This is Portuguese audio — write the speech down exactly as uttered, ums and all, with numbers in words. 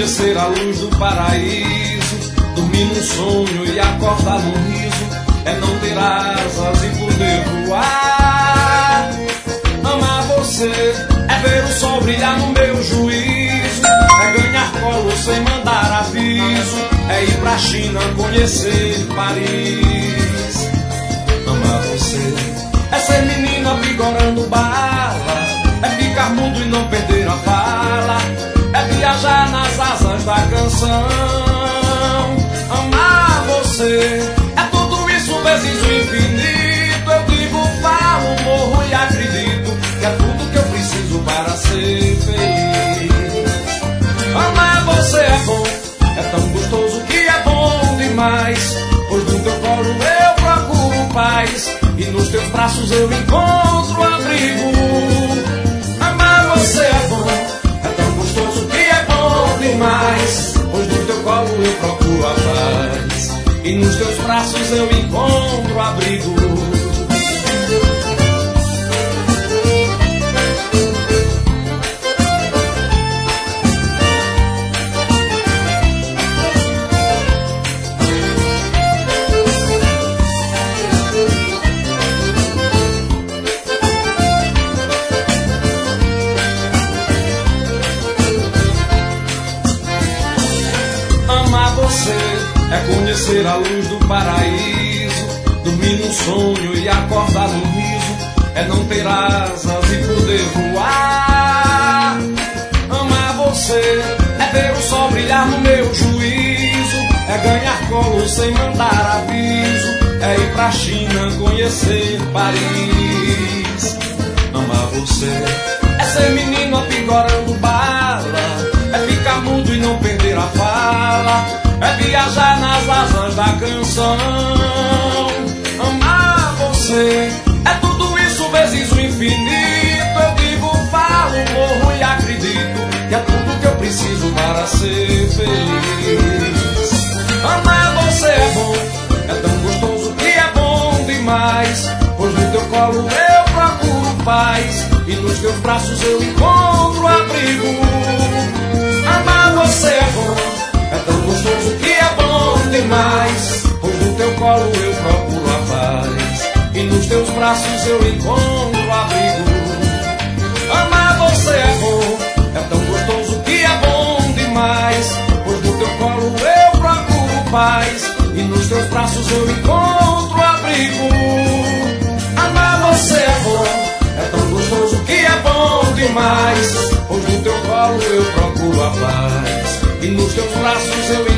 conhecer a luz do paraíso, dormir num sonho e acordar num riso, é não ter asas e poder voar. Amar você é ver o sol brilhar no meu juízo, é ganhar colo sem mandar aviso, é ir pra China conhecer Paris. Amar você é ser menino apigorando bala, é ficar mudo e não perder a fala, é viajar nas asas da canção. Amar você é tudo isso vezes o infinito. Eu digo, falo, morro e acredito que é tudo que eu preciso para ser feliz. Amar você é bom, é tão gostoso que é bom demais, pois no teu colo eu procuro paz e nos teus braços eu encontro abrigo. Amar você é bom, é tão gostoso que é bom demais, pois no teu colo eu procuro a paz e nos teus braços eu encontro abrigo. É conhecer a luz do paraíso, dormir num sonho e acordar num riso, é não ter asas e poder voar. Amar você é ver o sol brilhar no meu juízo, é ganhar colo sem mandar aviso, é ir pra China conhecer Paris. Amar você é ser menino apigorando bala, é ficar mudo e não perder a fala, é viajar nas asas da canção. Amar você é tudo isso vezes o infinito. Eu digo, falo, morro e acredito que é tudo que eu preciso para ser feliz. Amar você é bom, é tão gostoso que é bom demais, pois no teu colo eu procuro paz e nos teus braços eu encontro abrigo. Amar você é bom, é tão gostoso que é bom demais, pois no teu colo eu procuro a paz e nos teus braços eu encontro abrigo. Amar você é bom, é tão gostoso que é bom demais, pois no teu colo eu procuro paz e nos teus braços eu encontro abrigo. Amar você é bom, é tão gostoso que é bom demais, pois no teu colo eu procuro a paz e nos teus braços eu